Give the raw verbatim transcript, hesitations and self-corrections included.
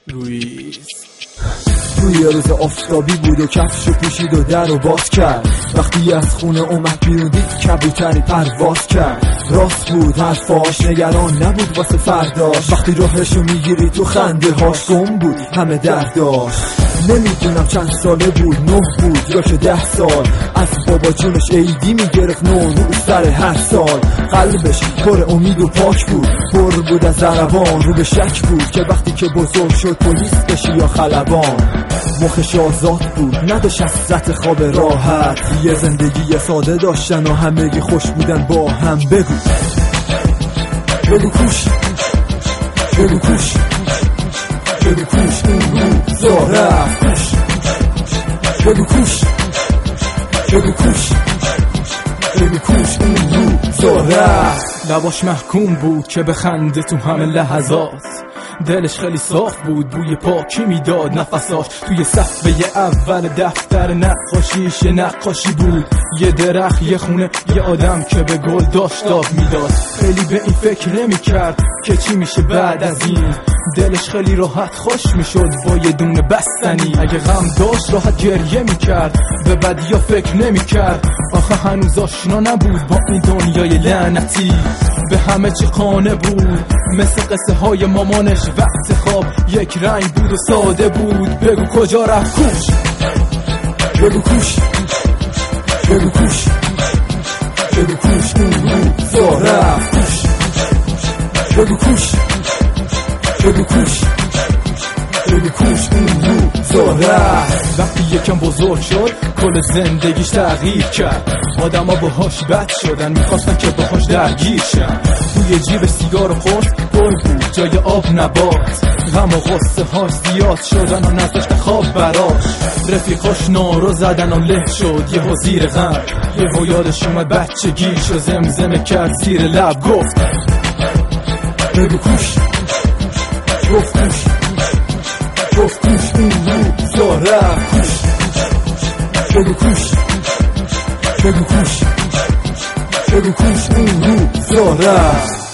رویز روی روز آفتابی بود و کفشو پوشید و در رو باز کرد. وقتی از خونه اومد بیرون دید کبوتری پرواز کرد. راست بود حرفاش، نگران نبود واسه فرداش. وقتی راهشو میگیری تو خنده هاش گم بود همه درداش. نمیدونم چند ساله بود، نه بود یا که ده سال. از بابا جونش عیدی میگرفت نو نو سر هر سال. قلبش پر امید و پاک بود، پر بود از ضربان. رو به شک بود که وقتی که بزرگ شد پلیس بشی یا خلبان. مخش آزاد بود، نداشت از سطح خواب راحت. یه زندگی ساده داشتن و همگی خوش بودن با هم. بگو بگو کوش بگو کوش بگو کوش اون روزا رفت. کوش بگو کوش بگو کوش بگو کوش اون روزا رفت. لباش محکوم بود که بخنده تو همه لحظات. دلش خیلی صاف بود، بوی پاکی میداد نفساش. توی صفحه اول دفتر نقاشیش نقاشی بود. یه درخت، یه خونه، یه آدم که به گل داشت داغ میداد. خیلی به این فکر نمی کرد که چی میشه بعد از این. دلش خیلی راحت خوش میشد با یه دونه بستنی. اگه غم داشت راحت گریه میکرد، به بدیا فکر نمیکرد. آخه هنوز آشنا نبود با این دنیای لعنتی. به همه چی قانع بود، مثل قصه های مامانش. وقت خواب یک رنگ بود و ساده بود. بگو کجا رفت کوش بگو کوش بگو کوش بگو کوش اون روزا رفت. کوش بگو کوش بگو کوش بگو کوش اون روزا رفت. وقتی یکم بزرگ شد کل زندگیش تغییر کرد. آدم ها باهاش بد شدن، میخواستن که باهاش درگیر شن. توی جیب سیگار و قرص پر بود جای آب نبات. غم و غصه هاش زیاد شدن و نذاشت خواب براش. رفیقاش نارو زدن و له شد یهو زیر غم. یهو یادش اومد بچگیش و زمزمه کرد زیر لب گفت بگو کوش گفت کوش گفت کوش اون روزا رفت. کوش بگو کوش بگو کوش بگو کوش اون روزا رفت.